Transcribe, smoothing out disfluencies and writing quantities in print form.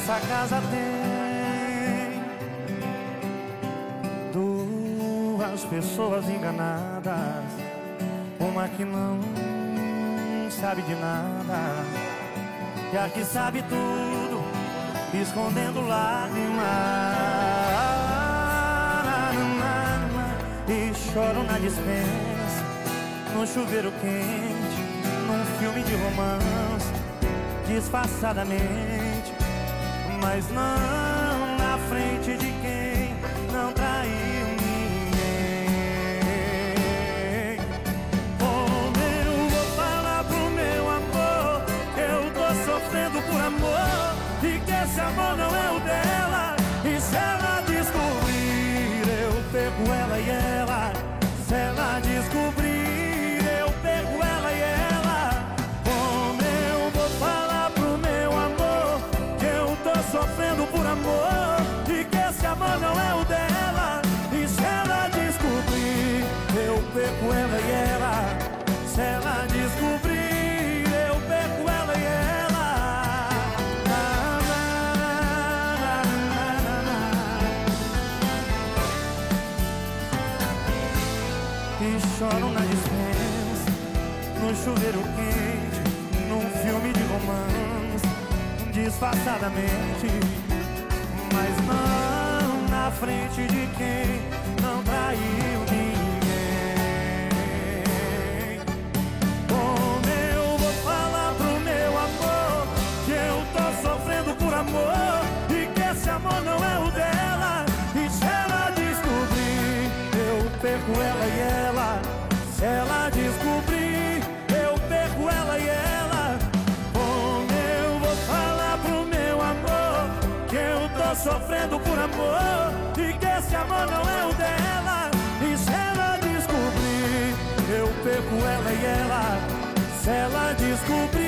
Nessa casa tem duas pessoas enganadas, uma que não sabe de nada e a que sabe tudo, escondendo lágrimas. E choro na dispensa, no chuveiro quente, num filme de romance, disfarçadamente, mas não na frente de quem não traiu ninguém. Como eu vou falar pro meu amor que eu tô sofrendo por amor e que esse amor não é o dela? E se ela descobrir, eu pego ela e ela. Se ela descobrir, eu pego ela e ela. Como eu vou falar pro meu amor que eu tô sofrendo por amor e que esse amor não é o dela? E se ela descobrir, eu pego ela e ela. Se ela descobrir, eu pego ela e ela. E choro na dispensa, no chuveiro quente, num filme de romance, disfarçadamente, mas não na frente de quem não traiu ninguém. Como eu vou falar pro meu amor que eu tô sofrendo por amor e que esse amor não é o dela? E se ela descobrir, eu pego ela e ela. Se ela descobrir, eu pego ela e ela. Como eu vou falar pro meu amor que eu tô sofrendo por amor e que esse amor não é o dela? E se ela descobrir, eu pego ela e ela. Se ela descobrir,